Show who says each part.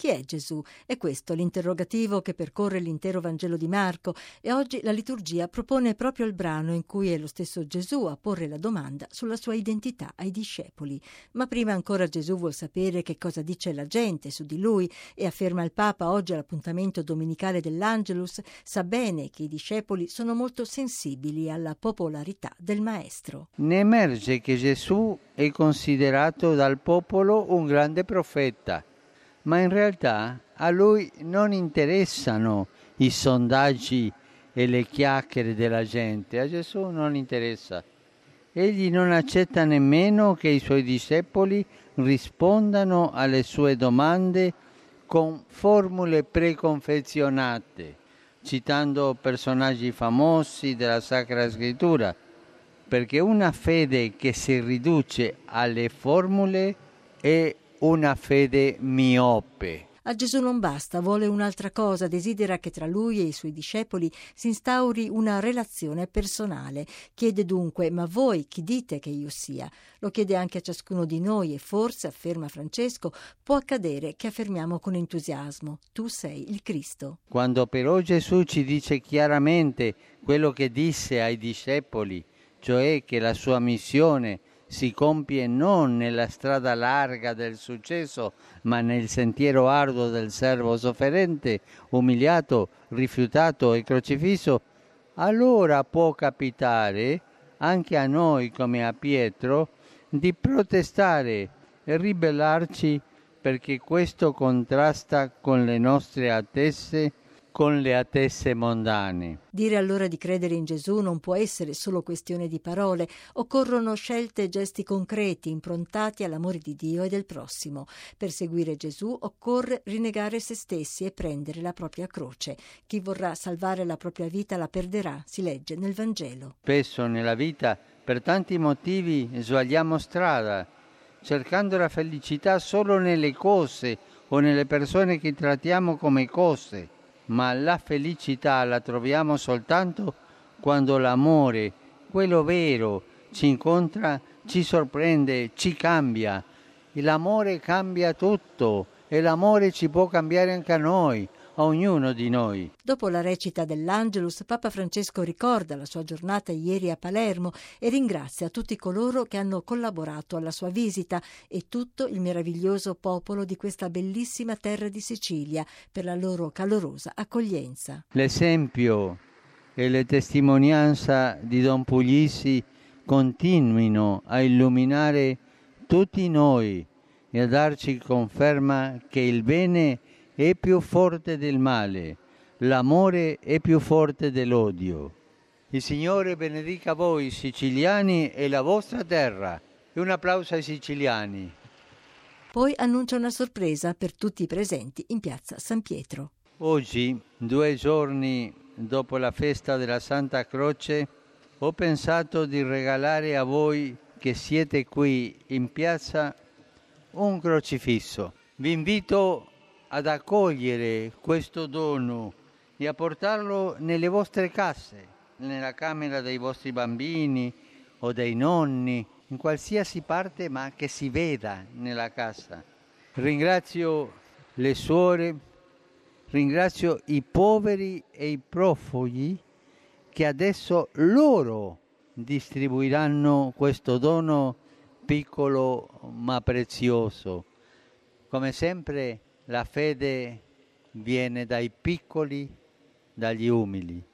Speaker 1: Chi è Gesù? È questo l'interrogativo che percorre l'intero Vangelo di Marco, e oggi la liturgia propone proprio il brano in cui è lo stesso Gesù a porre la domanda sulla sua identità ai discepoli. Ma prima ancora Gesù vuol sapere che cosa dice la gente su di lui, e afferma il Papa oggi all'appuntamento domenicale dell'Angelus, sa bene che i discepoli sono molto sensibili alla popolarità del Maestro.
Speaker 2: Ne emerge che Gesù è considerato dal popolo un grande profeta, ma in realtà a lui non interessano i sondaggi e le chiacchiere della gente. A Gesù non interessa. Egli non accetta nemmeno che i suoi discepoli rispondano alle sue domande con formule preconfezionate, citando personaggi famosi della Sacra Scrittura, perché una fede che si riduce alle formule è una fede miope.
Speaker 1: A Gesù non basta, vuole un'altra cosa, desidera che tra lui e i suoi discepoli si instauri una relazione personale. Chiede dunque: ma voi chi dite che io sia? Lo chiede anche a ciascuno di noi e forse, afferma Francesco, può accadere che affermiamo con entusiasmo: tu sei il Cristo.
Speaker 2: Quando però Gesù ci dice chiaramente quello che disse ai discepoli, cioè che la sua missione si compie non nella strada larga del successo, ma nel sentiero arduo del servo sofferente, umiliato, rifiutato e crocifisso, allora può capitare anche a noi, come a Pietro, di protestare e ribellarci perché questo contrasta con le nostre attese, con le attese mondane.
Speaker 1: Dire allora di credere in Gesù non può essere solo questione di parole, occorrono scelte e gesti concreti improntati all'amore di Dio e del prossimo. Per seguire Gesù occorre rinnegare se stessi e prendere la propria croce. Chi vorrà salvare la propria vita la perderà, si legge nel Vangelo.
Speaker 2: Spesso nella vita, per tanti motivi, sbagliamo strada, cercando la felicità solo nelle cose o nelle persone che trattiamo come cose. Ma la felicità la troviamo soltanto quando l'amore, quello vero, ci incontra, ci sorprende, ci cambia. E l'amore cambia tutto e l'amore ci può cambiare anche a noi, a ognuno di noi.
Speaker 1: Dopo la recita dell'Angelus, Papa Francesco ricorda la sua giornata ieri a Palermo e ringrazia tutti coloro che hanno collaborato alla sua visita e tutto il meraviglioso popolo di questa bellissima terra di Sicilia per la loro calorosa accoglienza.
Speaker 2: L'esempio e le testimonianze di Don Puglisi continuino a illuminare tutti noi e a darci conferma che il bene è più forte del male, l'amore è più forte dell'odio. Il Signore benedica voi siciliani e la vostra terra. E un applauso ai siciliani.
Speaker 1: Poi annuncia una sorpresa per tutti i presenti in piazza San Pietro.
Speaker 2: Oggi, 2 giorni dopo la festa della Santa Croce, ho pensato di regalare a voi che siete qui in piazza un crocifisso. Vi invito ad accogliere questo dono e a portarlo nelle vostre case, nella camera dei vostri bambini o dei nonni, in qualsiasi parte, ma che si veda nella casa. Ringrazio le suore, ringrazio i poveri e i profughi che adesso loro distribuiranno questo dono piccolo ma prezioso. Come sempre la fede viene dai piccoli, dagli umili.